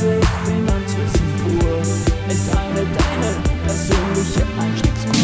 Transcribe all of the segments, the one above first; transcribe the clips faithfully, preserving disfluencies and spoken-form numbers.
dreißig, Finanzwissen pur, ist eine deine persönliche Einstiegskur.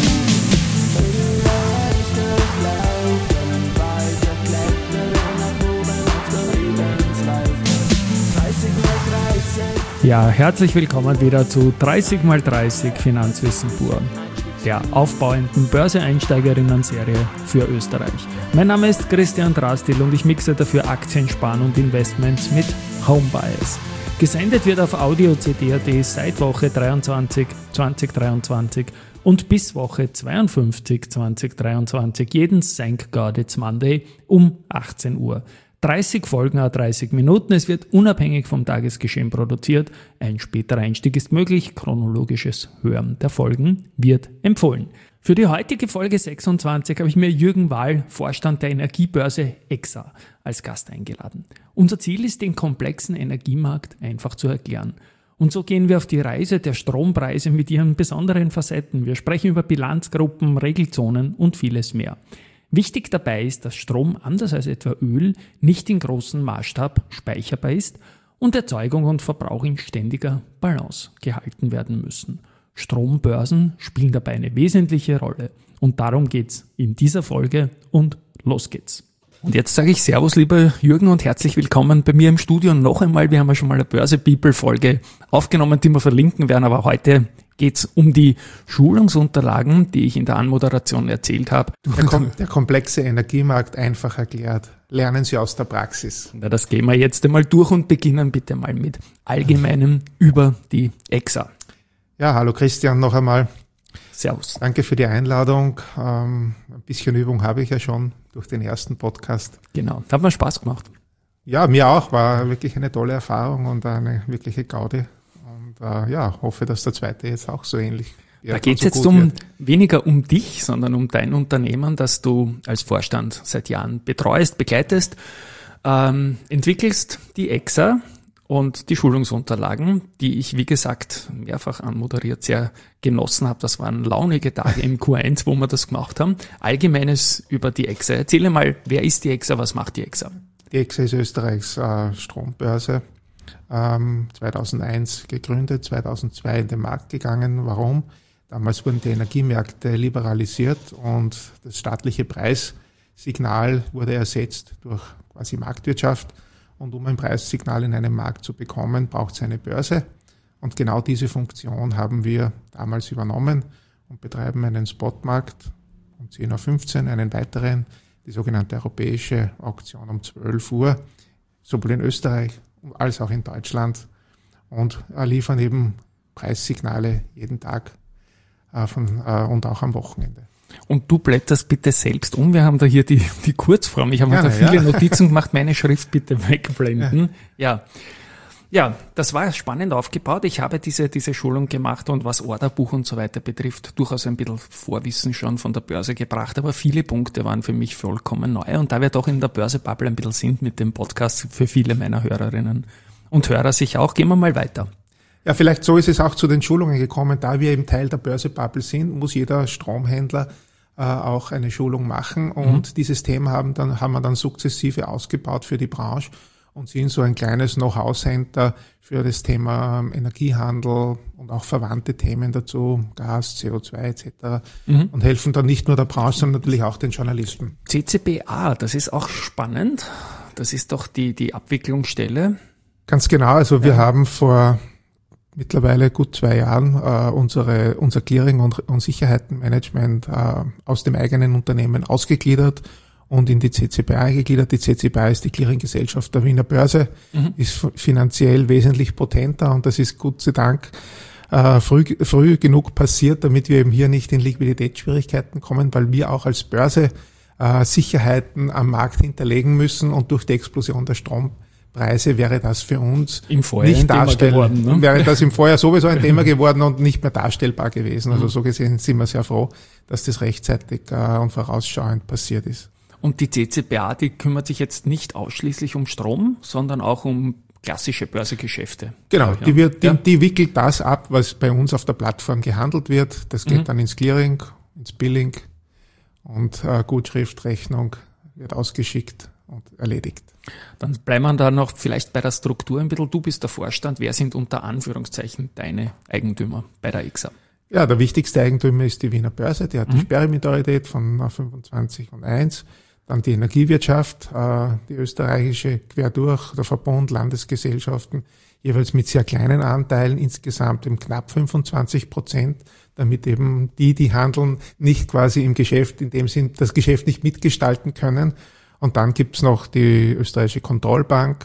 Leichtes Laufen, weiter klettern, nach oben auf der Lebensleiter. dreißig mal dreißig. Ja, herzlich willkommen wieder zu dreißig mal dreißig Finanzwissen pur, der aufbauenden Börse-Einsteigerinnen-Serie für Österreich. Mein Name ist Christian Drastil und ich mixe dafür Aktien, Sparen und Investments mit Homebias. Gesendet wird auf audio punkt c d punkt a t seit Woche dreiundzwanzig zwanzig dreiundzwanzig und bis Woche zweiundfünfzig zwanzig dreiundzwanzig jeden Thank God It's Monday um achtzehn Uhr. dreißig Folgen, a dreißig Minuten. Es wird unabhängig vom Tagesgeschehen produziert. Ein späterer Einstieg ist möglich. Chronologisches Hören der Folgen wird empfohlen. Für die heutige Folge sechsundzwanzig habe ich mir Jürgen Wahl, Vorstand der Energiebörse E X A, als Gast eingeladen. Unser Ziel ist, den komplexen Energiemarkt einfach zu erklären. Und so gehen wir auf die Reise der Strompreise mit ihren besonderen Facetten. Wir sprechen über Bilanzgruppen, Regelzonen und vieles mehr. Wichtig dabei ist, dass Strom, anders als etwa Öl, nicht in großem Maßstab speicherbar ist und Erzeugung und Verbrauch in ständiger Balance gehalten werden müssen. Strombörsen spielen dabei eine wesentliche Rolle und darum geht's in dieser Folge und los geht's. Und jetzt sage ich Servus, lieber Jürgen, und herzlich willkommen bei mir im Studio noch einmal. Wir haben ja schon mal eine Börse-People-Folge aufgenommen, die wir verlinken werden, aber heute geht's um die Schulungsunterlagen, die ich in der Anmoderation erzählt habe. Der, kom- der komplexe Energiemarkt einfach erklärt. Lernen Sie aus der Praxis. Na, das gehen wir jetzt einmal durch und beginnen bitte mal mit Allgemeinem über die E X A. Ja, hallo Christian noch einmal. Servus. Danke für die Einladung. Ähm, ein bisschen Übung habe ich ja schon durch den ersten Podcast. Genau, da hat mir Spaß gemacht. Ja, mir auch. War wirklich eine tolle Erfahrung und eine wirkliche Gaudi. Und äh, ja, hoffe, dass der zweite jetzt auch so ähnlich wird. Da geht es so jetzt um wird. weniger um dich, sondern um dein Unternehmen, das du als Vorstand seit Jahren betreust, begleitest, ähm, entwickelst die E X A und die Schulungsunterlagen, die ich, wie gesagt, mehrfach anmoderiert sehr genossen habe. Das waren launige Tage im Q eins, wo wir das gemacht haben. Allgemeines über die E X A. Erzähle mal, wer ist die E X A, was macht die E X A? Die E X A ist Österreichs äh, Strombörse. Ähm, zweitausendeins gegründet, zweitausendzwei in den Markt gegangen. Warum? Damals wurden die Energiemärkte liberalisiert und das staatliche Preissignal wurde ersetzt durch quasi Marktwirtschaft. Und um ein Preissignal in einem Markt zu bekommen, braucht es eine Börse. Und genau diese Funktion haben wir damals übernommen und betreiben einen Spotmarkt um zehn Uhr fünfzehn, einen weiteren, die sogenannte europäische Auktion um zwölf Uhr, sowohl in Österreich als auch in Deutschland, und liefern eben Preissignale jeden Tag äh, von, äh, und auch am Wochenende. Und du blätterst bitte selbst um. Wir haben da hier die, die Kurzform. Ich habe mir da viele ja. Notizen gemacht. Meine Schrift bitte wegblenden. Ja. ja, das war spannend aufgebaut. Ich habe diese diese Schulung gemacht und was Orderbuch und so weiter betrifft, durchaus ein bisschen Vorwissen schon von der Börse gebracht. Aber viele Punkte waren für mich vollkommen neu. Und da wir doch in der Börse-Bubble ein bisschen sind mit dem Podcast für viele meiner Hörerinnen und Hörer sich auch, gehen wir mal weiter. Ja, vielleicht so ist es auch zu den Schulungen gekommen. Da wir eben Teil der Börse-Bubble sind, muss jeder Stromhändler äh, auch eine Schulung machen. Und mhm. dieses Thema haben, dann, haben wir dann sukzessive ausgebaut für die Branche und sind so ein kleines Know-how-Center für das Thema Energiehandel und auch verwandte Themen dazu, Gas, C O zwei et cetera. Mhm. Und helfen dann nicht nur der Branche, sondern natürlich auch den Journalisten. C C B A, das ist auch spannend. Das ist doch die, die Abwicklungsstelle. Ganz genau. Also wir ja. haben vor mittlerweile gut zwei Jahren äh, unsere unser Clearing und, und Sicherheitenmanagement äh, aus dem eigenen Unternehmen ausgegliedert und in die C C B A gegliedert. Die C C B A ist die Clearinggesellschaft der Wiener Börse, mhm. ist finanziell wesentlich potenter und das ist Gott sei Dank äh, früh, früh genug passiert, damit wir eben hier nicht in Liquiditätsschwierigkeiten kommen, weil wir auch als Börse äh, Sicherheiten am Markt hinterlegen müssen und durch die Explosion der Strom Preise wäre das für uns Im Vorjahr nicht darstellbar geworden, ne? Wäre das im Vorjahr sowieso ein Thema geworden und nicht mehr darstellbar gewesen. Also so gesehen sind wir sehr froh, dass das rechtzeitig äh, und vorausschauend passiert ist. Und die C C B A, die kümmert sich jetzt nicht ausschließlich um Strom, sondern auch um klassische Börsegeschäfte. Genau, die, wird, die, ja. die wickelt das ab, was bei uns auf der Plattform gehandelt wird. Das geht mhm. dann ins Clearing, ins Billing und äh, Gutschrift, Rechnung wird ausgeschickt und erledigt. Dann bleiben wir da noch vielleicht bei der Struktur ein bisschen. Du bist der Vorstand. Wer sind unter Anführungszeichen deine Eigentümer bei der E X A? Ja, der wichtigste Eigentümer ist die Wiener Börse, die hat mhm. die Sperrminorität von fünfundzwanzig und eins. Dann die Energiewirtschaft, die österreichische quer durch, der Verbund, Landesgesellschaften, jeweils mit sehr kleinen Anteilen, insgesamt eben knapp fünfundzwanzig Prozent, damit eben die, die handeln, nicht quasi im Geschäft, in dem Sinn das Geschäft nicht mitgestalten können. Und dann gibt's noch die österreichische Kontrollbank,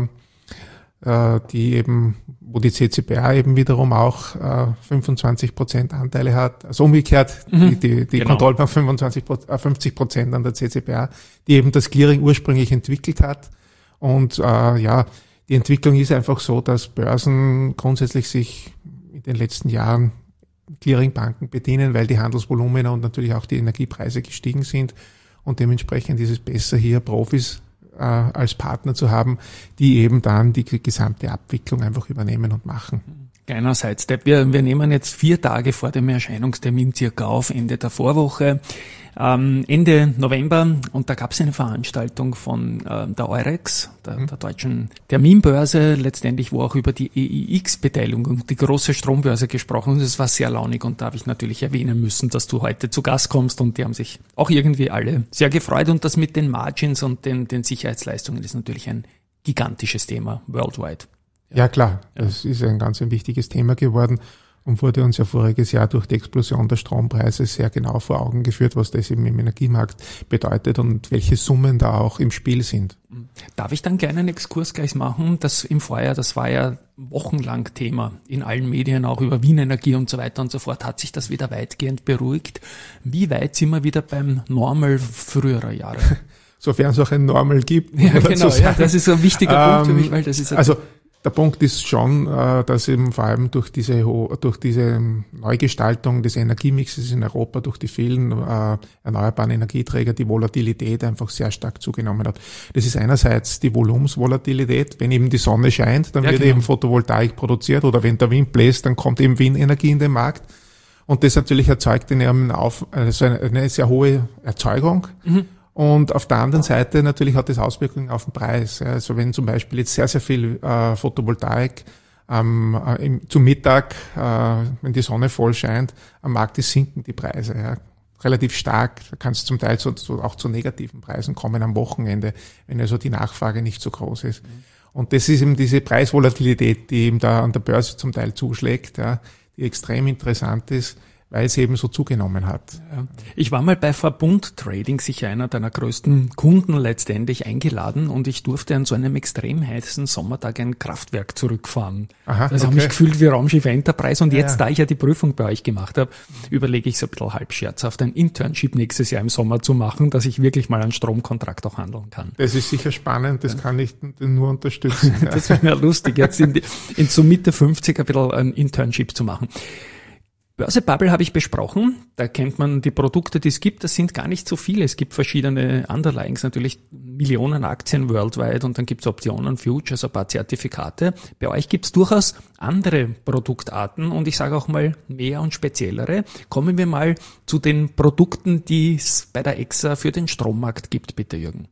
die eben, wo die C C B A eben wiederum auch äh, fünfundzwanzig Prozent Anteile hat, also umgekehrt, mhm. die, die, die genau. Kontrollbank fünfundzwanzig, fünfzig Prozent an der C C B A, die eben das Clearing ursprünglich entwickelt hat. Und äh, ja, die Entwicklung ist einfach so, dass Börsen grundsätzlich sich in den letzten Jahren Clearingbanken bedienen, weil die Handelsvolumina und natürlich auch die Energiepreise gestiegen sind. Und dementsprechend ist es besser, hier Profis als Partner zu haben, die eben dann die gesamte Abwicklung einfach übernehmen und machen. Kleiner Sidestep. Wir, wir nehmen jetzt vier Tage vor dem Erscheinungstermin circa auf, Ende der Vorwoche. Ähm, Ende November, und da gab es eine Veranstaltung von äh, der Eurex, der, mhm. der deutschen Terminbörse, letztendlich, wo auch über die E I X-Beteiligung und die große Strombörse gesprochen ist. Es war sehr launig, und da habe ich natürlich erwähnen müssen, dass du heute zu Gast kommst, und die haben sich auch irgendwie alle sehr gefreut, und das mit den Margins und den, den Sicherheitsleistungen ist natürlich ein gigantisches Thema worldwide. Ja, ja klar, das ist ein ganz ein wichtiges Thema geworden. Und wurde uns ja voriges Jahr durch die Explosion der Strompreise sehr genau vor Augen geführt, was das eben im Energiemarkt bedeutet und welche Summen da auch im Spiel sind. Darf ich dann einen kleinen Exkurs gleich machen? Das im Vorjahr, das war ja wochenlang Thema in allen Medien, auch über Wien Energie und so weiter und so fort. Hat sich das wieder weitgehend beruhigt? Wie weit sind wir wieder beim Normal früherer Jahre? Sofern es auch ein Normal gibt. Ja, genau, ja, das ist so ein wichtiger ähm, Punkt für mich, weil das ist also der Punkt ist schon, dass eben vor allem durch diese durch diese Neugestaltung des Energiemixes in Europa, durch die vielen äh, erneuerbaren Energieträger, die Volatilität einfach sehr stark zugenommen hat. Das ist einerseits die Volumensvolatilität. Wenn eben die Sonne scheint, dann ja, wird genau. eben Photovoltaik produziert, oder wenn der Wind bläst, dann kommt eben Windenergie in den Markt. Und das natürlich erzeugt eine, auf, also eine sehr hohe Erzeugung. Mhm. Und auf der anderen Seite natürlich hat das Auswirkungen auf den Preis. Also wenn zum Beispiel jetzt sehr, sehr viel äh, Photovoltaik ähm, äh, im, zum Mittag, äh, wenn die Sonne voll scheint, am Markt ist, sinken die Preise ja, relativ stark. Da kann es zum Teil so, so auch zu negativen Preisen kommen am Wochenende, wenn also die Nachfrage nicht so groß ist. Mhm. Und das ist eben diese Preisvolatilität, die eben da an der Börse zum Teil zuschlägt, ja, die extrem interessant ist, weil es eben so zugenommen hat. Ja. Ich war mal bei Verbund Trading, sicher einer deiner größten Kunden letztendlich, eingeladen, und ich durfte an so einem extrem heißen Sommertag ein Kraftwerk zurückfahren. Aha, also okay. habe mich gefühlt wie Raumschiff Enterprise, und jetzt, ja. da ich ja die Prüfung bei euch gemacht habe, überlege ich so ein bisschen halb scherzhaft, ein Internship nächstes Jahr im Sommer zu machen, dass ich wirklich mal einen Stromkontrakt auch handeln kann. Das ist sicher spannend, das ja. kann ich nur unterstützen. Das wäre mir lustig, jetzt in, die, in so Mitte fünfzig ein bisschen ein Internship zu machen. Börsebubble habe ich besprochen. Da kennt man die Produkte, die es gibt. Das sind gar nicht so viele. Es gibt verschiedene Underlyings, natürlich Millionen Aktien worldwide, und dann gibt es Optionen, Futures, ein paar Zertifikate. Bei euch gibt es durchaus andere Produktarten, und ich sage auch mal mehr und speziellere. Kommen wir mal zu den Produkten, die es bei der E X A für den Strommarkt gibt, bitte Jürgen.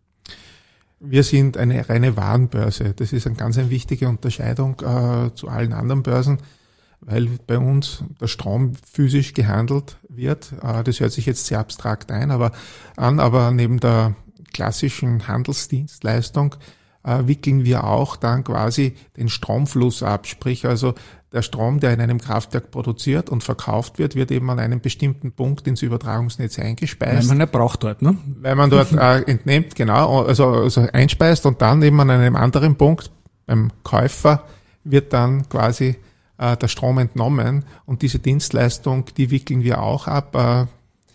Wir sind eine reine Warenbörse. Das ist eine ganz eine wichtige Unterscheidung äh, zu allen anderen Börsen, weil bei uns der Strom physisch gehandelt wird. Das hört sich jetzt sehr abstrakt ein, aber an, aber neben der klassischen Handelsdienstleistung äh, wickeln wir auch dann quasi den Stromfluss ab. Sprich also, der Strom, der in einem Kraftwerk produziert und verkauft wird, wird eben an einem bestimmten Punkt ins Übertragungsnetz eingespeist. Weil man ja braucht dort, ne? Weil man dort äh, entnimmt, genau, also, also einspeist, und dann eben an einem anderen Punkt beim Käufer wird dann quasi der Strom entnommen, und diese Dienstleistung, die wickeln wir auch ab äh,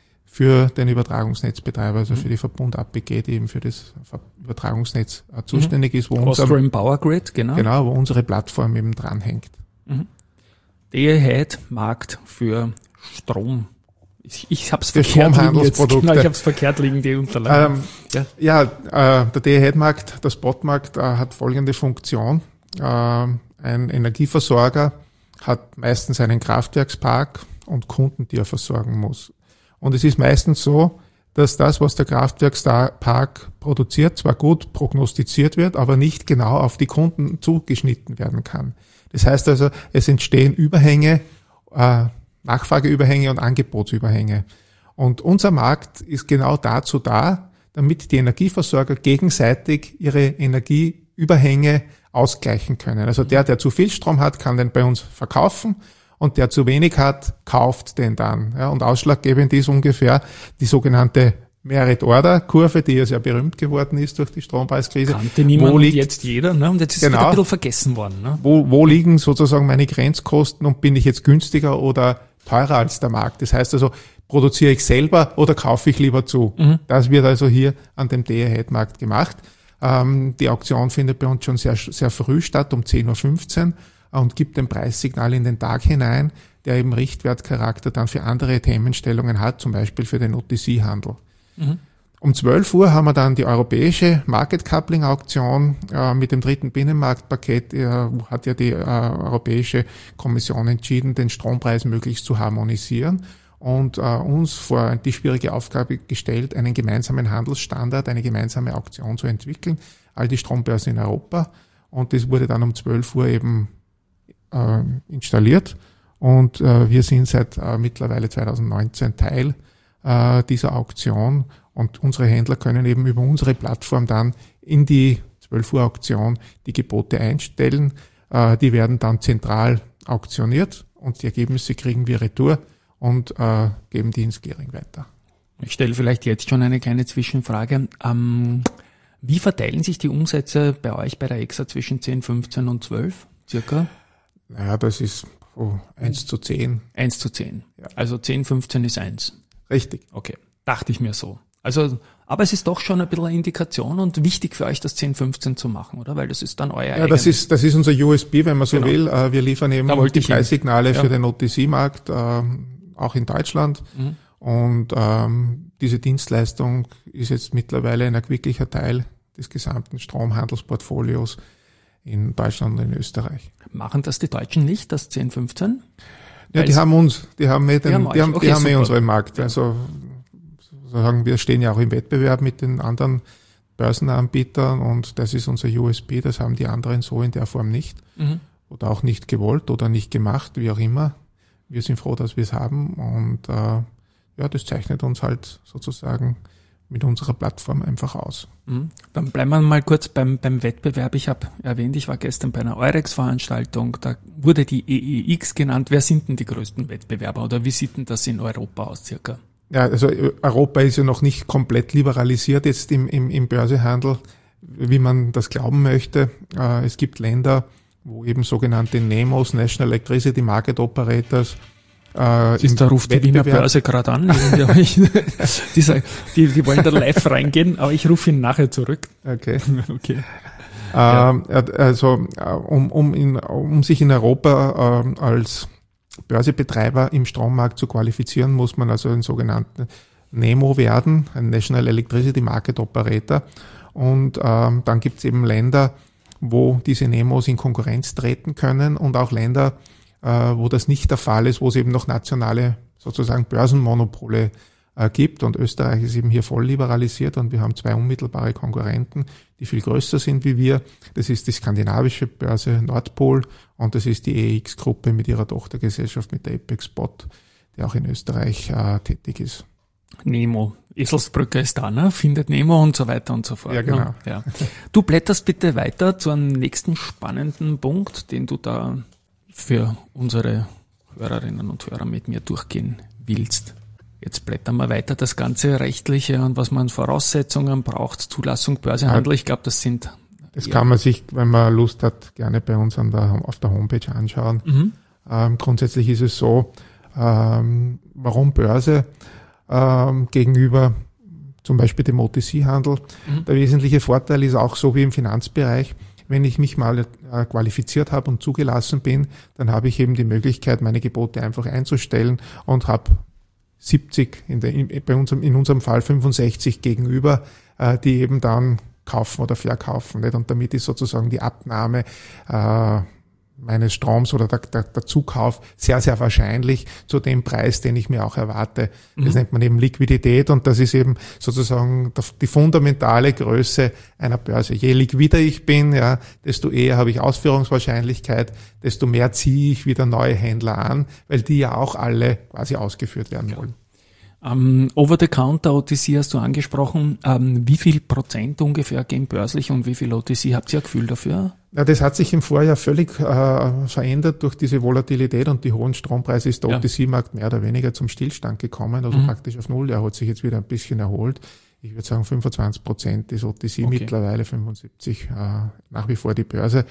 für den Übertragungsnetzbetreiber, also mhm. für die Verbund A P G, die eben für das Übertragungsnetz äh, zuständig mhm. ist, wo Austrian Power Grid, genau. Genau, wo unsere Plattform eben dranhängt. Mhm. Day-Ahead Markt für Strom. Ich, ich habe es verkehrt liegen jetzt. Genau, ich habe es verkehrt liegen, die Unterlagen. Ähm, ja, ja äh, der Day-Ahead Markt, der Spotmarkt, äh, hat folgende Funktion. Äh, ein Energieversorger hat meistens einen Kraftwerkspark und Kunden, die er versorgen muss. Und es ist meistens so, dass das, was der Kraftwerkspark produziert, zwar gut prognostiziert wird, aber nicht genau auf die Kunden zugeschnitten werden kann. Das heißt also, es entstehen Überhänge, äh, Nachfrageüberhänge und Angebotsüberhänge. Und unser Markt ist genau dazu da, damit die Energieversorger gegenseitig ihre Energieüberhänge ausgleichen können. Also der, der zu viel Strom hat, kann den bei uns verkaufen und der zu wenig hat, kauft den dann. Ja, und ausschlaggebend ist ungefähr die sogenannte Merit-Order-Kurve, die ja sehr berühmt geworden ist durch die Strompreiskrise. Kannte niemand, wo liegt, jetzt jeder, ne? Und jetzt ist genau, es wieder ein bisschen vergessen worden. Ne? Wo, wo liegen sozusagen meine Grenzkosten und bin ich jetzt günstiger oder teurer als der Markt? Das heißt also, produziere ich selber oder kaufe ich lieber zu? Mhm. Das wird also hier an dem Day-Ahead-Markt gemacht. Ähm, die Auktion findet bei uns schon sehr, sehr früh statt, um zehn Uhr fünfzehn und gibt ein Preissignal in den Tag hinein, der eben Richtwertcharakter dann für andere Themenstellungen hat, zum Beispiel für den O T C-Handel. Mhm. Um zwölf Uhr haben wir dann die europäische Market Coupling Auktion äh, mit dem dritten Binnenmarktpaket. Äh, hat ja die äh, Europäische Kommission entschieden, den Strompreis möglichst zu harmonisieren und äh, uns vor die schwierige Aufgabe gestellt, einen gemeinsamen Handelsstandard, eine gemeinsame Auktion zu entwickeln, all die Strombörsen in Europa. Und das wurde dann um zwölf Uhr eben äh, installiert. Und äh, wir sind seit äh, mittlerweile zwanzig neunzehn Teil äh, dieser Auktion. Und unsere Händler können eben über unsere Plattform dann in die zwölf Uhr Auktion die Gebote einstellen. Äh, die werden dann zentral auktioniert und die Ergebnisse kriegen wir retour und äh, geben die ins Clearing weiter. Ich stelle vielleicht jetzt schon eine kleine Zwischenfrage. Ähm, wie verteilen sich die Umsätze bei euch bei der E X A zwischen zehn, fünfzehn und zwölf circa? Naja, das ist oh, eins zu zehn. eins zu zehn. Ja. Also zehn, fünfzehn ist eins. Richtig. Okay, dachte ich mir so. Also, aber es ist doch schon ein bisschen eine Indikation und wichtig für euch, das zehn, fünfzehn zu machen, oder? Weil das ist dann euer Ja, das ist, das ist unser U S P, wenn man so genau. will. Wir liefern eben die Preissignale ja. für den O T C-Markt, äh, auch in Deutschland. Mhm. Und ähm, diese Dienstleistung ist jetzt mittlerweile ein erquicklicher Teil des gesamten Stromhandelsportfolios in Deutschland und in Österreich. Machen das die Deutschen nicht, das zehn, fünfzehn? Ja, Weil die haben uns, die haben eh, den, die haben, die haben, okay, die haben eh unseren Markt. Also sagen wir stehen ja auch im Wettbewerb mit den anderen Börsenanbietern und das ist unser U S P, das haben die anderen so in der Form nicht mhm. oder auch nicht gewollt oder nicht gemacht, wie auch immer. Wir sind froh, dass wir es haben und äh, ja, das zeichnet uns halt sozusagen mit unserer Plattform einfach aus. Mhm. Dann bleiben wir mal kurz beim, beim Wettbewerb. Ich habe erwähnt, ich war gestern bei einer Eurex-Veranstaltung, da wurde die E E X genannt. Wer sind denn die größten Wettbewerber oder wie sieht denn das in Europa aus circa? Ja, also Europa ist ja noch nicht komplett liberalisiert jetzt im, im, im Börsehandel, wie man das glauben möchte. Äh, es gibt Länder, wo eben sogenannte N E M Os, National Electricity Market Operators, äh, Siehst, da ruft die Wiener Börse gerade an. die, sagen, die, die wollen da live reingehen, aber ich rufe ihn nachher zurück. Okay. okay. Äh, ja. Also um, um, in, um sich in Europa äh, als Börsebetreiber im Strommarkt zu qualifizieren, muss man also einen sogenannten N E M O werden, ein National Electricity Market Operator. Und ähm, dann gibt es eben Länder, wo diese N E M Os in Konkurrenz treten können und auch Länder, äh, wo das nicht der Fall ist, wo es eben noch nationale sozusagen Börsenmonopole äh, gibt. Und Österreich ist eben hier voll liberalisiert und wir haben zwei unmittelbare Konkurrenten, die viel größer sind wie wir. Das ist die skandinavische Börse Nordpol und das ist die E E X-Gruppe mit ihrer Tochtergesellschaft, mit der Apex Spot, die auch in Österreich äh, tätig ist. Nemo. Eselsbrücke ist da, ne? Findet Nemo und so weiter und so fort. Ja, genau. Ne? Ja. Du blätterst bitte weiter zu einem nächsten spannenden Punkt, den du da für unsere Hörerinnen und Hörer mit mir durchgehen willst. Jetzt blättern wir weiter das ganze Rechtliche und was man Voraussetzungen braucht, Zulassung, Börsehandel. Ich glaube, das sind... Das kann man sich, wenn man Lust hat, gerne bei uns an der, auf der Homepage anschauen. Mhm. Ähm, grundsätzlich ist es so, ähm, warum Börse ähm, gegenüber zum Beispiel dem O T C-Handel. Mhm. Der wesentliche Vorteil ist auch so wie im Finanzbereich, wenn ich mich mal äh, qualifiziert habe und zugelassen bin, dann habe ich eben die Möglichkeit, meine Gebote einfach einzustellen und habe siebzig, in, der, in, bei unserem, in unserem Fall fünfundsechzig gegenüber, äh, die eben dann kaufen oder verkaufen. Nicht? Und damit ist sozusagen die Abnahme, äh, meines Stroms oder der, der, der Zukauf sehr, sehr wahrscheinlich zu dem Preis, den ich mir auch erwarte. Das mhm. nennt man eben Liquidität und das ist eben sozusagen die fundamentale Größe einer Börse. Je liquider ich bin, ja, desto eher habe ich Ausführungswahrscheinlichkeit, desto mehr ziehe ich wieder neue Händler an, weil die ja auch alle quasi ausgeführt werden ja. wollen. Um, Over-the-Counter O T C hast du angesprochen. Um, wie viel Prozent ungefähr gehen börslich und wie viel O T C? Habt ihr ein Gefühl dafür? Ja, das hat sich im Vorjahr völlig äh, verändert durch diese Volatilität und die hohen Strompreise ist der ja. O T C-Markt mehr oder weniger zum Stillstand gekommen, also mhm. praktisch auf Null. Er hat sich jetzt wieder ein bisschen erholt. Ich würde sagen fünfundzwanzig Prozent ist O T C, okay. mittlerweile fünfundsiebzig äh, nach wie vor die Börse.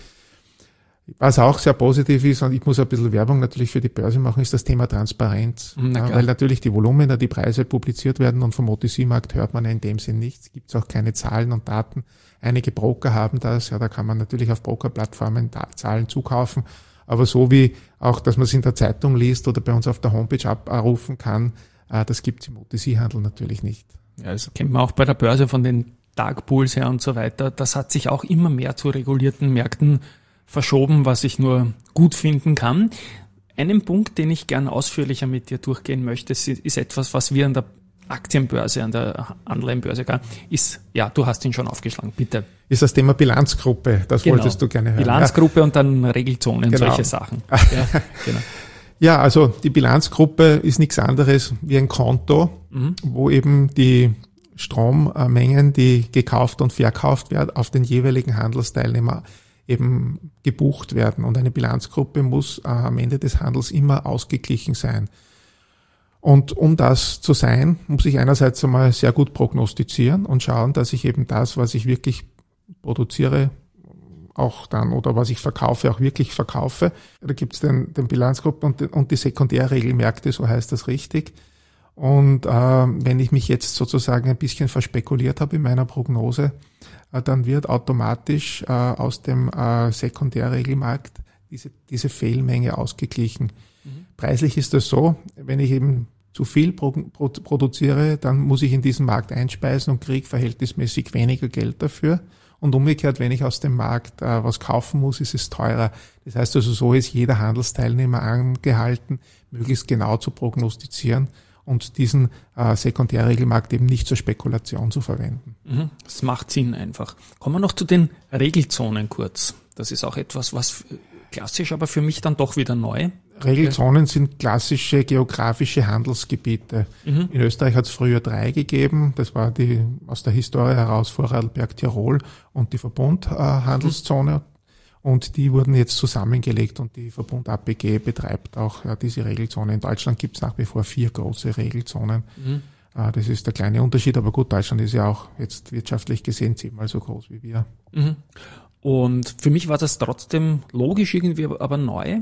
Was auch sehr positiv ist, und ich muss ein bisschen Werbung natürlich für die Börse machen, ist das Thema Transparenz. Ja, weil natürlich die Volumina, die Preise publiziert werden und vom O T C-Markt hört man in dem Sinn nichts. Gibt es auch keine Zahlen und Daten. Einige Broker haben das, ja, da kann man natürlich auf Broker-Plattformen Zahlen zukaufen. Aber so wie auch, dass man es in der Zeitung liest oder bei uns auf der Homepage abrufen kann, das gibt es im O T C-Handel natürlich nicht. Ja, das kennt man auch bei der Börse von den Dark-Pools her und so weiter. Das hat sich auch immer mehr zu regulierten Märkten verschoben, was ich nur gut finden kann. Einen Punkt, den ich gern ausführlicher mit dir durchgehen möchte, ist etwas, was wir an der Aktienbörse, an der Anleihenbörse, ist, ja, du hast ihn schon aufgeschlagen, bitte. Ist das Thema Bilanzgruppe, das genau. wolltest du gerne hören. Bilanzgruppe ja. und dann Regelzonen, genau. solche Sachen. Ja, genau. Ja, also die Bilanzgruppe ist nichts anderes wie ein Konto, mhm. wo eben die Strommengen, die gekauft und verkauft werden, auf den jeweiligen Handelsteilnehmer eben gebucht werden. Und eine Bilanzgruppe muss äh, am Ende des Handels immer ausgeglichen sein. Und um das zu sein, muss ich einerseits einmal sehr gut prognostizieren und schauen, dass ich eben das, was ich wirklich produziere, auch dann, oder was ich verkaufe, auch wirklich verkaufe. Da gibt es den, den Bilanzgruppen und, und die Sekundärregelmärkte, so heißt das richtig. Und äh, wenn ich mich jetzt sozusagen ein bisschen verspekuliert habe in meiner Prognose, äh, dann wird automatisch äh, aus dem äh, Sekundärregelmarkt diese, diese Fehlmenge ausgeglichen. Mhm. Preislich ist das so, wenn ich eben zu viel pro, pro, produziere, dann muss ich in diesen Markt einspeisen und kriege verhältnismäßig weniger Geld dafür. Und umgekehrt, wenn ich aus dem Markt äh, was kaufen muss, ist es teurer. Das heißt also, so ist jeder Handelsteilnehmer angehalten, möglichst genau zu prognostizieren und diesen äh, Sekundärregelmarkt eben nicht zur Spekulation zu verwenden. Mhm, das macht Sinn einfach. Kommen wir noch zu den Regelzonen kurz. Das ist auch etwas, was klassisch, aber für mich dann doch wieder neu. Regelzonen sind klassische geografische Handelsgebiete. Mhm. In Österreich hat es früher drei gegeben. Das war die aus der Historie heraus Vorarlberg, Tirol und die Verbund-Handelszone. Äh, mhm. Und die wurden jetzt zusammengelegt und die Verbund A P G betreibt auch ja, diese Regelzone. In Deutschland gibt es nach wie vor vier große Regelzonen. Mhm. Äh, das ist der kleine Unterschied, aber gut, Deutschland ist ja auch jetzt wirtschaftlich gesehen zehnmal so groß wie wir. Mhm. Und für mich war das trotzdem logisch irgendwie, aber neu.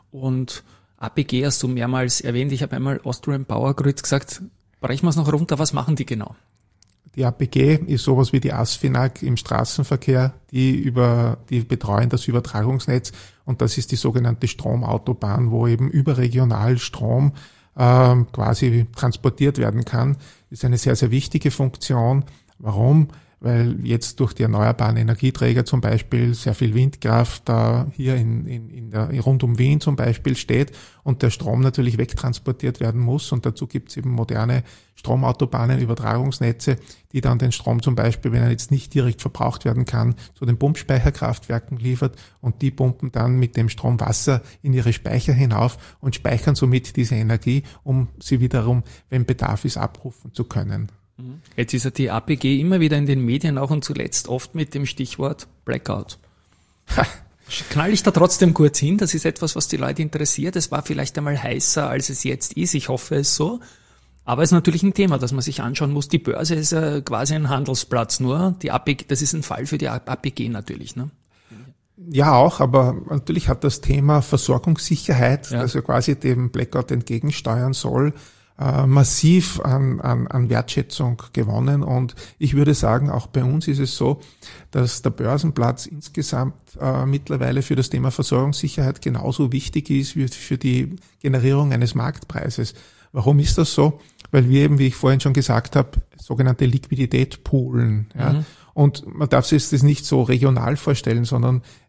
Und A P G hast du mehrmals erwähnt. Ich habe einmal Austrian Power Grid gesagt. Brechen wir es noch runter. Was machen die genau? Die A P G ist sowas wie die ASFINAG im Straßenverkehr. Die über, die betreuen das Übertragungsnetz. Und das ist die sogenannte Stromautobahn, wo eben überregional Strom äh, quasi transportiert werden kann. Das ist eine sehr, sehr wichtige Funktion. Warum? Weil jetzt durch die erneuerbaren Energieträger zum Beispiel sehr viel Windkraft da hier in, in, in der, rund um Wien zum Beispiel steht und der Strom natürlich wegtransportiert werden muss. Und dazu gibt es eben moderne Stromautobahnen, Übertragungsnetze, die dann den Strom zum Beispiel, wenn er jetzt nicht direkt verbraucht werden kann, zu den Pumpspeicherkraftwerken liefert und die pumpen dann mit dem Strom Wasser in ihre Speicher hinauf und speichern somit diese Energie, um sie wiederum, wenn Bedarf ist, abrufen zu können. Jetzt ist ja die A P G immer wieder in den Medien auch und zuletzt oft mit dem Stichwort Blackout. Knall ich da trotzdem kurz hin, das ist etwas, was die Leute interessiert. Es war vielleicht einmal heißer, als es jetzt ist, ich hoffe es so. Aber es ist natürlich ein Thema, das man sich anschauen muss. Die Börse ist ja quasi ein Handelsplatz nur. Die A P G, das ist ein Fall für die A P G natürlich, ne? Ja, auch, aber natürlich hat das Thema Versorgungssicherheit, ja. das ja quasi dem Blackout entgegensteuern soll, massiv an, an, an Wertschätzung gewonnen. Und ich würde sagen, auch bei uns ist es so, dass der Börsenplatz insgesamt äh, mittlerweile für das Thema Versorgungssicherheit genauso wichtig ist wie für die Generierung eines Marktpreises. Warum ist das so? Weil wir eben, wie ich vorhin schon gesagt habe, sogenannte Liquidität poolen. Ja? Mhm. Und man darf sich das nicht so regional vorstellen, sondern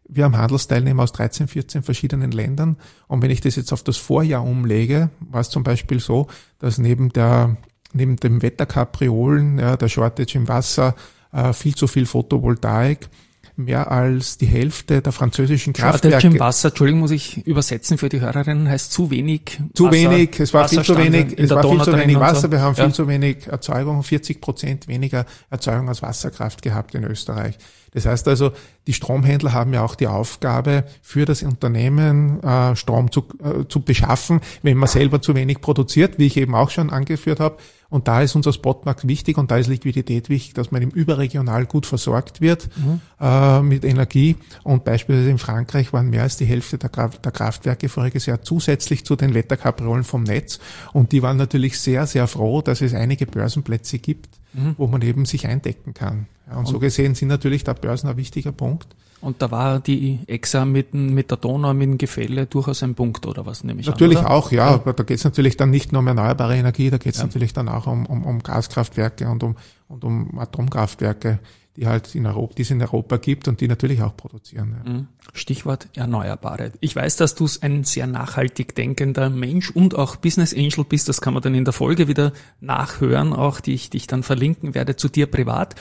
wir haben Handelsteilnehmer aus dreizehn, vierzehn verschiedenen Ländern. Und wenn ich das jetzt auf das Vorjahr umlege, war es zum Beispiel so, dass neben der, neben dem Wetterkapriolen, ja, der Shortage im Wasser, äh, viel zu viel Photovoltaik, mehr als die Hälfte der französischen Kraftwerke. Shortage im Wasser, Entschuldigung, muss ich übersetzen für die Hörerinnen, heißt zu wenig Zu Wasser, wenig, es war viel zu wenig, es war viel zu wenig Wasser, so. Wir haben ja. viel zu wenig Erzeugung, vierzig Prozent weniger Erzeugung aus Wasserkraft gehabt in Österreich. Das heißt also, die Stromhändler haben ja auch die Aufgabe, für das Unternehmen äh, Strom zu, äh, zu beschaffen, wenn man selber zu wenig produziert, wie ich eben auch schon angeführt habe. Und da ist unser Spotmarkt wichtig und da ist Liquidität wichtig, dass man eben überregional gut versorgt wird mhm. äh, mit Energie. Und beispielsweise in Frankreich waren mehr als die Hälfte der, Kraft, der Kraftwerke voriges Jahr zusätzlich zu den Wetterkapriolen vom Netz. Und die waren natürlich sehr, sehr froh, dass es einige Börsenplätze gibt, mhm. wo man eben sich eindecken kann. Ja, und, und so gesehen sind natürlich da Börsen ein wichtiger Punkt. Und da war die Exa mit, mit der Donau, mit dem Gefälle durchaus ein Punkt, oder was nehme ich natürlich an? Natürlich auch, ja. Aber da geht es natürlich dann nicht nur um erneuerbare Energie, da geht es ja. natürlich dann auch um, um, um Gaskraftwerke und um, und um Atomkraftwerke, die halt in Europa, die es in Europa gibt und die natürlich auch produzieren. Ja. Stichwort Erneuerbare. Ich weiß, dass du ein sehr nachhaltig denkender Mensch und auch Business Angel bist. Das kann man dann in der Folge wieder nachhören, auch die ich dich dann verlinken werde zu dir privat.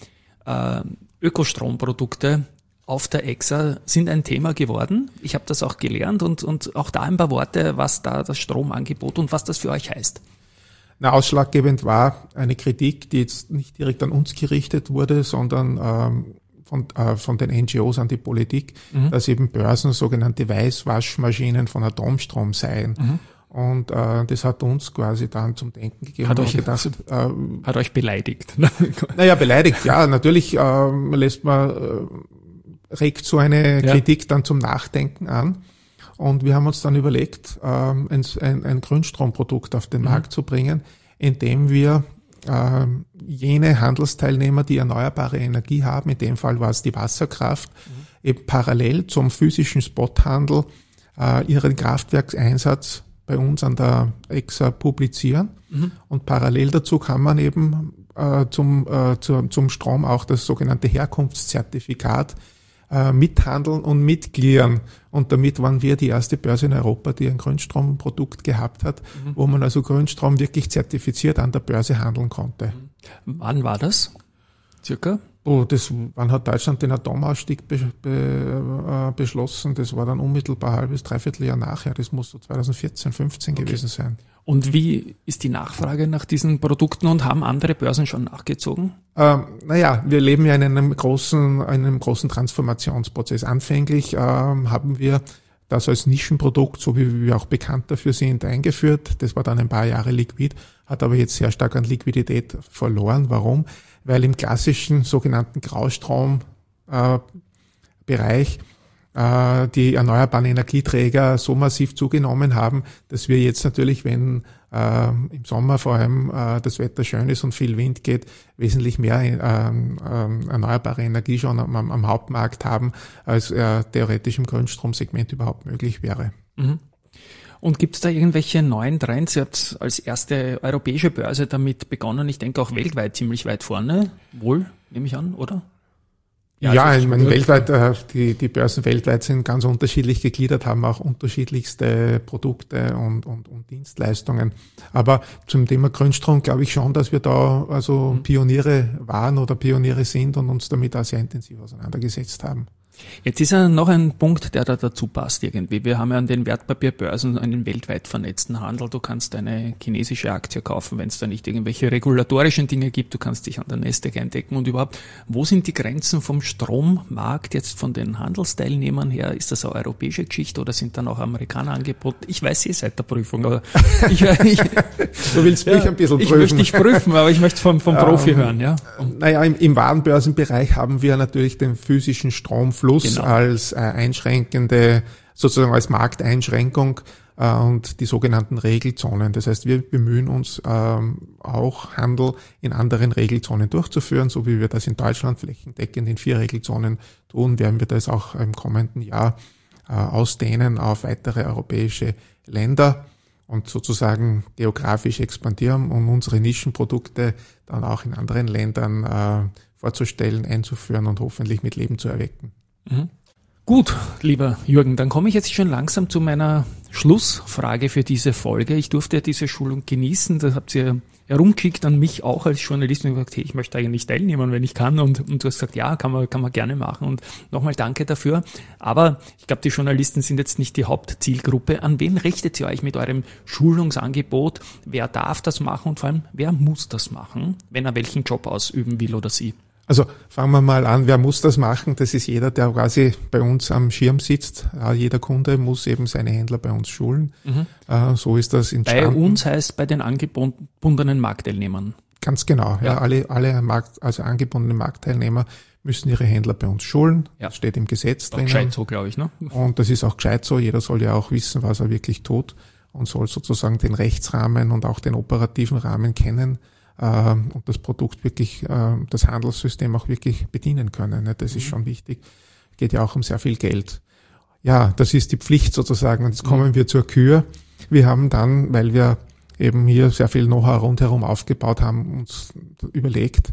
Äh, Ökostromprodukte auf der Exa sind ein Thema geworden. Ich habe das auch gelernt und, und auch da ein paar Worte, was da das Stromangebot und was das für euch heißt. Na, ausschlaggebend war eine Kritik, die jetzt nicht direkt an uns gerichtet wurde, sondern ähm, von, äh, von den N G Os an die Politik, mhm. dass eben Börsen sogenannte Weißwaschmaschinen von Atomstrom seien. Mhm. Und äh, das hat uns quasi dann zum Denken gegeben. Hat euch, gedacht, äh, hat euch beleidigt? Naja, beleidigt, ja. Natürlich äh, lässt man... Äh, regt so eine ja. Kritik dann zum Nachdenken an. Und wir haben uns dann überlegt, ähm, ein, ein, ein Grünstromprodukt auf den mhm. Markt zu bringen, indem wir ähm, jene Handelsteilnehmer, die erneuerbare Energie haben, in dem Fall war es die Wasserkraft, mhm. eben parallel zum physischen Spothandel äh, ihren Kraftwerkseinsatz bei uns an der Exa publizieren. Mhm. Und parallel dazu kann man eben äh, zum, äh, zu, zum Strom auch das sogenannte Herkunftszertifikat mithandeln und mitgliedern. Und damit waren wir die erste Börse in Europa, die ein Grünstromprodukt gehabt hat, mhm. wo man also Grünstrom wirklich zertifiziert an der Börse handeln konnte. Wann war das? Circa? Oh, das, wann hat Deutschland den Atomausstieg be, be, äh, beschlossen? Das war dann unmittelbar ein halbes, dreiviertel Jahr nachher. Das muss so zweitausendvierzehn, fünfzehn okay. gewesen sein. Und wie ist die Nachfrage nach diesen Produkten und haben andere Börsen schon nachgezogen? Ähm, naja, wir leben ja in einem großen, einem großen Transformationsprozess. Anfänglich ähm, haben wir das als Nischenprodukt, so wie wir auch bekannt dafür sind, eingeführt. Das war dann ein paar Jahre liquid, hat aber jetzt sehr stark an Liquidität verloren. Warum? Weil im klassischen sogenannten Graustrombereich äh, die erneuerbaren Energieträger so massiv zugenommen haben, dass wir jetzt natürlich, wenn äh, im Sommer vor allem äh, das Wetter schön ist und viel Wind geht, wesentlich mehr äh, äh, erneuerbare Energie schon am, am Hauptmarkt haben, als äh, theoretisch im Grünstromsegment überhaupt möglich wäre. Mhm. Und gibt es da irgendwelche neuen Trends? Ihr habt als erste europäische Börse damit begonnen. Ich denke auch weltweit ziemlich weit vorne. Wohl, nehme ich an, oder? Ja, ja ich meine, weltweit, äh, die, die Börsen weltweit sind ganz unterschiedlich gegliedert, haben auch unterschiedlichste Produkte und, und, und Dienstleistungen. Aber zum Thema Grünstrom glaube ich schon, dass wir da also mhm. Pioniere waren oder Pioniere sind und uns damit auch sehr intensiv auseinandergesetzt haben. Jetzt ist ja noch ein Punkt, der da dazu passt irgendwie. Wir haben ja an den Wertpapierbörsen einen weltweit vernetzten Handel. Du kannst eine chinesische Aktie kaufen, wenn es da nicht irgendwelche regulatorischen Dinge gibt. Du kannst dich an der Nasdaq eindecken und überhaupt. Wo sind die Grenzen vom Strommarkt jetzt von den Handelsteilnehmern her? Ist das eine europäische Geschichte oder sind dann auch Amerikaner angeboten? Ich weiß eh seit der Prüfung, aber ich, ich du willst mich ja, ein bisschen prüfen. Ich möchte dich prüfen, aber ich möchte vom, vom Profi ähm, hören, ja. Und naja, im, im Warenbörsenbereich haben wir natürlich den physischen Stromfluss Genau. als äh, einschränkende, sozusagen als Markteinschränkung äh, und die sogenannten Regelzonen. Das heißt, wir bemühen uns ähm, auch Handel in anderen Regelzonen durchzuführen, so wie wir das in Deutschland flächendeckend in vier Regelzonen tun, werden wir das auch im kommenden Jahr äh, ausdehnen auf weitere europäische Länder und sozusagen geografisch expandieren, um unsere Nischenprodukte dann auch in anderen Ländern äh, vorzustellen, einzuführen und hoffentlich mit Leben zu erwecken. Gut, lieber Jürgen, dann komme ich jetzt schon langsam zu meiner Schlussfrage für diese Folge. Ich durfte ja diese Schulung genießen, das habt ihr herumgeschickt an mich auch als Journalist und gesagt, hey, ich möchte eigentlich teilnehmen, wenn ich kann, und, und du hast gesagt, ja, kann man, kann man gerne machen, und nochmal danke dafür. Aber ich glaube, die Journalisten sind jetzt nicht die Hauptzielgruppe. An wen richtet ihr euch mit eurem Schulungsangebot? Wer darf das machen und vor allem, wer muss das machen, wenn er welchen Job ausüben will oder sie? Also fangen wir mal an, wer muss das machen? Das ist jeder, der quasi bei uns am Schirm sitzt. Jeder Kunde muss eben seine Händler bei uns schulen. Mhm. So ist das entstanden. Bei uns heißt bei den angebundenen Marktteilnehmern. Ganz genau. Ja, ja alle, alle Markt, also angebundene Marktteilnehmer müssen ihre Händler bei uns schulen. Ja. Das steht im Gesetz drin. Gescheit so, glaube ich, ne? Und das ist auch gescheit so. Jeder soll ja auch wissen, was er wirklich tut, und soll sozusagen den Rechtsrahmen und auch den operativen Rahmen kennen. Und das Produkt wirklich, das Handelssystem auch wirklich bedienen können. Das ist schon wichtig. Geht ja auch um sehr viel Geld. Ja, das ist die Pflicht sozusagen. Und jetzt kommen wir zur Kür. Wir haben dann, weil wir eben hier sehr viel Know-how rundherum aufgebaut haben, uns überlegt,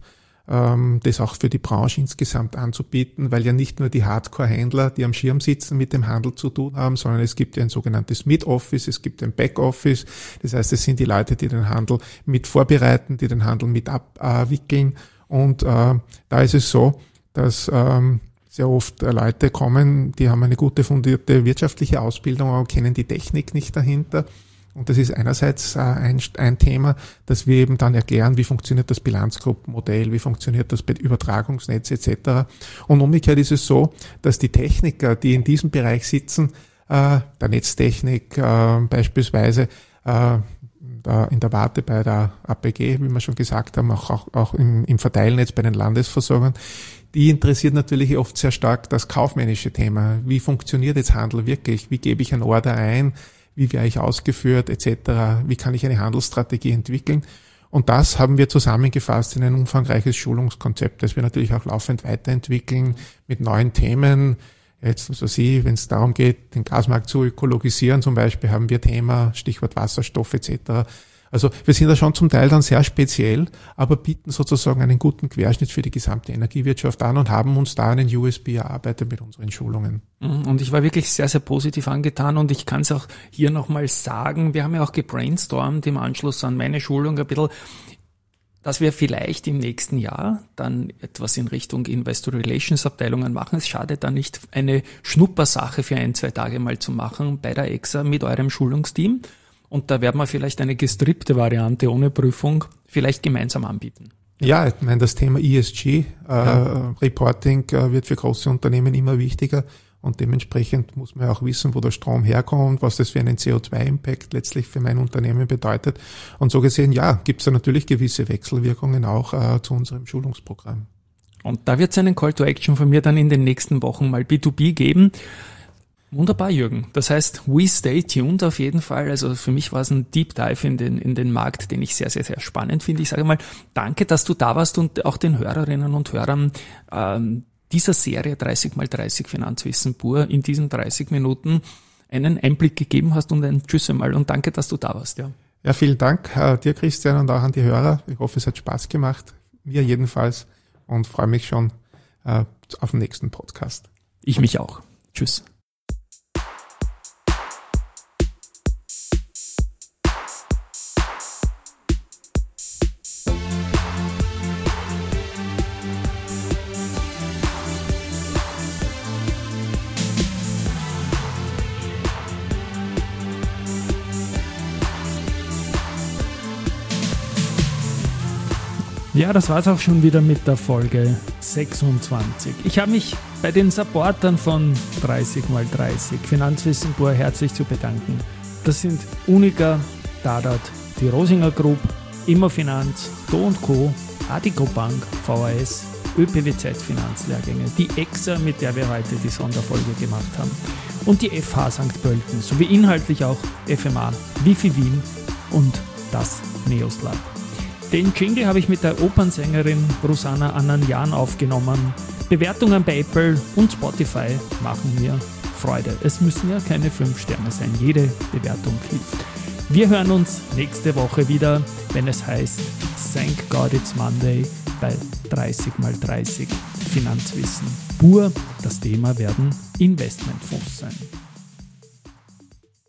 das auch für die Branche insgesamt anzubieten, weil ja nicht nur die Hardcore-Händler, die am Schirm sitzen, mit dem Handel zu tun haben, sondern es gibt ja ein sogenanntes Mid-Office, es gibt ein Back-Office. Das heißt, es sind die Leute, die den Handel mit vorbereiten, die den Handel mit abwickeln. Und äh, da ist es so, dass ähm, sehr oft Leute kommen, die haben eine gute fundierte wirtschaftliche Ausbildung, aber kennen die Technik nicht dahinter. Und das ist einerseits ein, ein Thema, dass wir eben dann erklären, wie funktioniert das Bilanzgruppenmodell, wie funktioniert das Übertragungsnetz et cetera. Und umgekehrt ist es so, dass die Techniker, die in diesem Bereich sitzen, äh, der Netztechnik äh, beispielsweise, äh, da in der Warte bei der A P G, wie wir schon gesagt haben, auch, auch, auch im, im Verteilnetz bei den Landesversorgern, die interessiert natürlich oft sehr stark das kaufmännische Thema. Wie funktioniert jetzt Handel wirklich? Wie gebe ich einen Order ein? Wie werde ich ausgeführt, et cetera. Wie kann ich eine Handelsstrategie entwickeln? Und das haben wir zusammengefasst in ein umfangreiches Schulungskonzept, das wir natürlich auch laufend weiterentwickeln mit neuen Themen. Jetzt, was weiß ich, wenn es darum geht, den Gasmarkt zu ökologisieren zum Beispiel, haben wir Thema, Stichwort Wasserstoff et cetera. Also wir sind da schon zum Teil dann sehr speziell, aber bieten sozusagen einen guten Querschnitt für die gesamte Energiewirtschaft an und haben uns da einen U S P erarbeitet mit unseren Schulungen. Und ich war wirklich sehr, sehr positiv angetan, und ich kann es auch hier nochmal sagen, wir haben ja auch gebrainstormt im Anschluss an meine Schulung ein bisschen, dass wir vielleicht im nächsten Jahr dann etwas in Richtung Investor Relations Abteilungen machen. Es schadet dann nicht, eine Schnuppersache für ein, zwei Tage mal zu machen bei der E X A mit eurem Schulungsteam. Und da werden wir vielleicht eine gestrippte Variante ohne Prüfung vielleicht gemeinsam anbieten. Ja, ich meine, das Thema E S G, äh, ja. Reporting äh, wird für große Unternehmen immer wichtiger, und dementsprechend muss man auch wissen, wo der Strom herkommt, was das für einen C O zwei Impact letztlich für mein Unternehmen bedeutet. Und so gesehen, ja, gibt es da natürlich gewisse Wechselwirkungen auch äh, zu unserem Schulungsprogramm. Und da wird es einen Call to Action von mir dann in den nächsten Wochen mal B zwei B geben. Wunderbar, Jürgen. Das heißt, we stay tuned auf jeden Fall. Also für mich war es ein Deep Dive in den, in den Markt, den ich sehr, sehr, sehr spannend finde. Ich sage mal, danke, dass du da warst und auch den Hörerinnen und Hörern ähm, dieser Serie dreißig mal dreißig Finanzwissen pur in diesen dreißig Minuten einen Einblick gegeben hast, und ein Tschüss einmal, und danke, dass du da warst. Ja, ja, vielen Dank äh, dir, Christian, und auch an die Hörer. Ich hoffe, es hat Spaß gemacht. Mir jedenfalls, und freue mich schon äh, auf den nächsten Podcast. Ich mich auch. Tschüss. Ja, das war's auch schon wieder mit der Folge sechsundzwanzig. Ich habe mich bei den Supportern von dreißig mal dreißig Finanzwissen pur herzlich zu bedanken. Das sind Unica, Dadat, die Rosinger Group, Immofinanz, Do und Co., Adico Bank, V A S, Ö P W Z Finanzlehrgänge, die E X A, mit der wir heute die Sonderfolge gemacht haben, und die F H Sankt Pölten, sowie inhaltlich auch F M A, Wifi Wien und das Neos Lab. Den Jingle habe ich mit der Opernsängerin Rosanna Ananjan aufgenommen. Bewertungen bei Apple und Spotify machen mir Freude. Es müssen ja keine fünf Sterne sein, jede Bewertung hilft. Wir hören uns nächste Woche wieder, wenn es heißt Thank God It's Monday bei dreißig mal dreißig Finanzwissen pur. Das Thema werden Investmentfonds sein.